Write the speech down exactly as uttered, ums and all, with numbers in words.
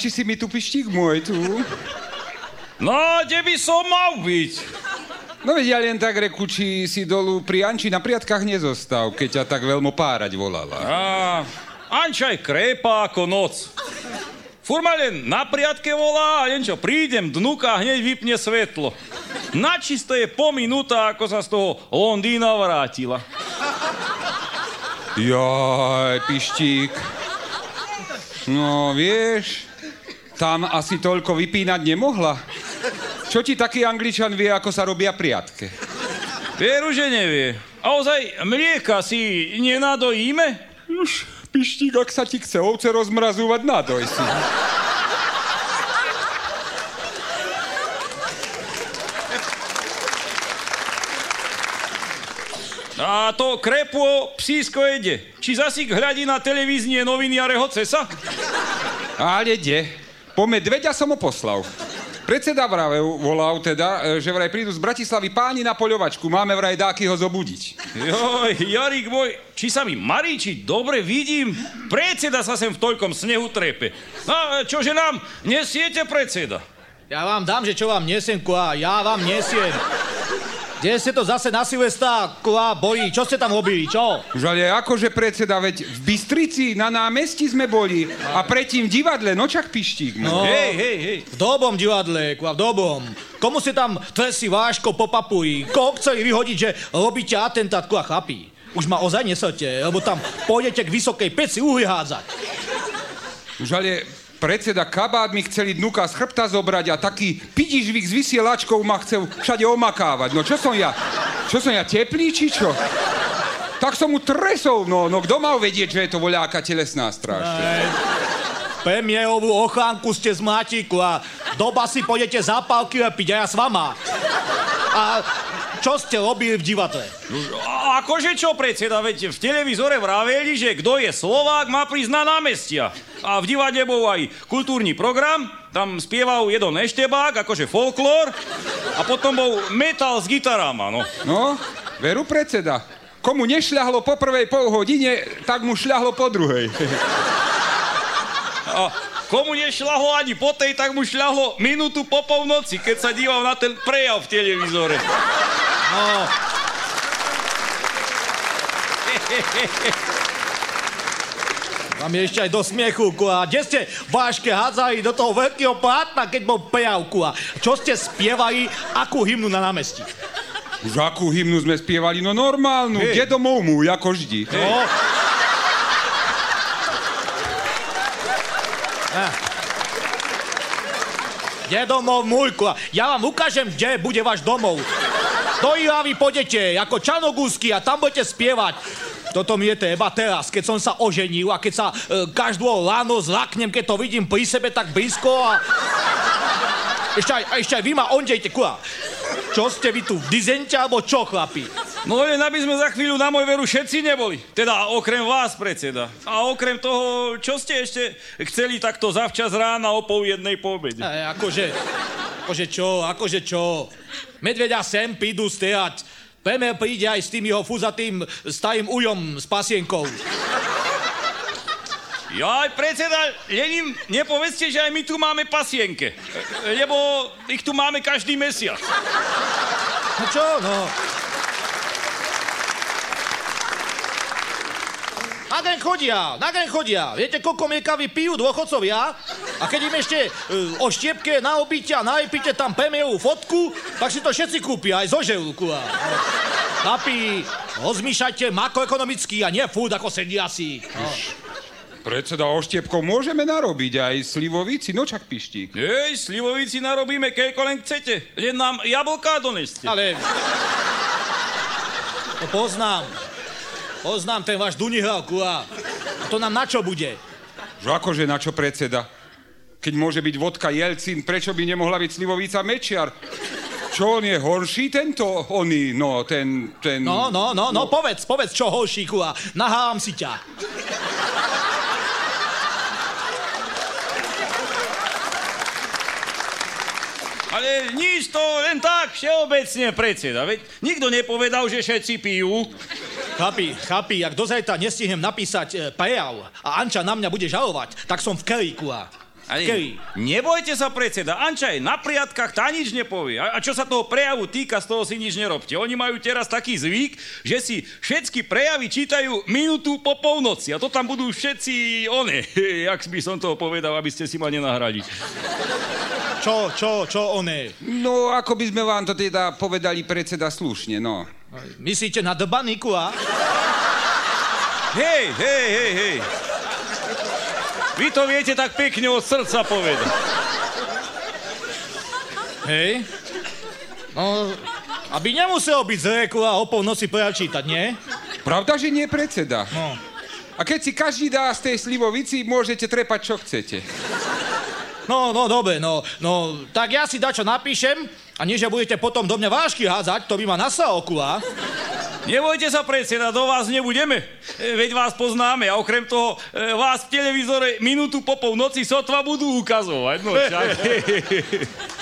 Páči si mi tu pištík môj, tu? No, kde by som mal byť? No veď ja len tak reku, či si dolu pri Anči na priatkách nezostal, keď ťa tak veľmi párať volala. Á, Anča je krépa ako noc. Fúr ma len na priatke volá a len čo prídem dnuka a hneď vypne svetlo. Načisto je po minúta, ako sa z toho Londýna vrátila. Jaj, pištík. No, vieš, tam asi toľko vypínať nemohla. Čo ti taký Angličan vie, ako sa robia priatke? Veru, že nevie. A ozaj, mlieka si nenadojíme? Už, pištík, ak sa ti chce ovce rozmrazúvať, nadoj si. A to krepo psísko jede. Či zasík hľadí na televízne noviny a rehoce sa? Ale ide. Po medveďa som ho poslal. Predseda vrave volal teda, že vraj prídu z Bratislavy páni na poľovačku. Máme vraj dáky ho zobudiť. Joj, Jarík môj, či sa mi marí, či dobre vidím? Predseda sa sem v toľkom snehu trepe. No, čože nám nesiete, predseda? Ja vám dám, že čo vám nesiem, kua, ja vám nesiem. Kde ste to zase na Silvestra, kua, boli? Čo ste tam robili, čo? Už ale akože predseda, veď v Bystrici na námestí sme boli a predtým v divadle, no čak pištík. No, hej, hej, hej. V dobom divadle, kua, v dobom. Komu ste tam tresi váško popapují? Koho chceli vyhodiť, že robíte atentát, kua, chlapí? Už ma ozaj nesete, lebo tam pôjdete k vysokej peci uhly hádzať. Už ale predseda, kabát mi chceli dnuka z chrbta zobrať a taký pidižvík s vysielačkou ma chcel všade omakávať. No čo som ja? Čo som ja, teplý, či čo? Tak som mu tresol, no, no kto mal vedieť, že je to voľáka telesná stráž? Premiérovú ochránku ste z Mátiku a do basy pôjdete zápalky lepiť a ja s vama. A čo ste robili v divadle? A akože čo, predseda? Veď v televízore vraveli, že kto je Slovák, má prísť na námestia. A v divadle bol aj kultúrny program, tam spieval jeden eštebák, akože folklór, a potom bol metal s gitarama, no. No, veru predseda. Komu nešľahlo po prvej pol hodine, tak mu šľahlo po druhej. A komu nešľahlo ani po tej, tak mu šľahlo minútu po polnoci, keď sa díval na ten prejav v televízore. No. Vám je ešte aj do smiechu, a kde ste váške hádzali do toho veľkého plátna, keď bol prejavku, a čo ste spievali, akú hymnu na námestí? Už akú hymnu sme spievali? No normálnu, hey. Kde domov môj, ako vždy. Hey. No. Kde domov môj, ja vám ukážem, kde bude váš domov. Do Ilavy pôjdete, ako Čarnogórsky, a tam budete spievať. Toto mi je treba teraz, keď som sa oženil a keď sa e, každú ráno zlaknem, keď to vidím pri sebe tak blízko a... Ešte aj, ešte aj vy ma ondejte, kua. Čo ste vy tu, v dizente, alebo čo, chlapi? No len, aby sme za chvíľu na môj veru všetci neboli. Teda okrem vás, predseda. A okrem toho, čo ste ešte chceli takto zavčas rána o pol jednej po obede? E, akože, akože čo, akože čo? Medveďa sem prídu stehať. Premiér príde aj s tým jeho fúzatým starým ujom s pasienkou. Jaj, predseda, len im nepovedzte, že aj my tu máme pasienke. Lebo ich tu máme každý mesiac. No čo, no? Na deň chodia, na deň chodia. Viete, koľko mlieka vypijú dôchodcovia? A keď im ešte uh, o štiepke naobíte a nalepíte tam premiérovú fotku, tak si to všetci kúpia, aj zo želúku. Chlapi, rozmýšľajte makroekonomicky a nie furt ako sediaci. No. Predseda, oštiepkov môžeme narobiť aj slivovíci, no čak pištík. Hej, slivovíci narobíme, keľko len chcete. Len nám jablká doneste. Ale... To poznám. Poznám ten váš dunihlavku a to nám na čo bude? Že akože na čo, predseda? Keď môže byť vodka Jelcin, prečo by nemohla byť slivovica Mečiar? Čo on je horší tento, oný, no, ten, ten... No, no, no, no, no povedz, povedz, čo horšíku a nahávam si ťa. Ale nič to len tak všeobecne, predseda. Veď nikto nepovedal, že všetci pijú. Chápi, chápi, ak dozajtra nestihnem napísať e, prejav a Anča na mňa bude žalovať, tak som v kelíku a... Kedy? Nebojte sa, predseda. Anča je na priatkách, tá nič nepovie. A, a čo sa toho prejavu týka, z toho si nič nerobte. Oni majú teraz taký zvyk, že si všetky prejavy čítajú minútu po polnoci. A to tam budú všetci one. Jak by som toho povedal, aby ste si ma nenahrali. Čo, čo, čo one? No, ako by sme vám to teda povedali, predseda, slušne, no. Myslíte na dbaniku, a? Hej, hej, hej, hej. Vy to viete tak pekne od srdca povedať. Hej. No, aby nemusel byť z réku a o polnoci prečítať, nie? Pravda, že nie, predseda? No. A keď si každý dá z tej slivovici, môžete trepať, čo chcete. No, no, dobre, no, no, tak ja si dačo napíšem a nie, že budete potom do mňa vážky hádzať, to by ma nasral okula. Nebojte sa, predseda, do vás nebudeme. Veď vás poznáme a okrem toho vás v televízore minútu po polnoci sotva budú ukazovať. No, čak.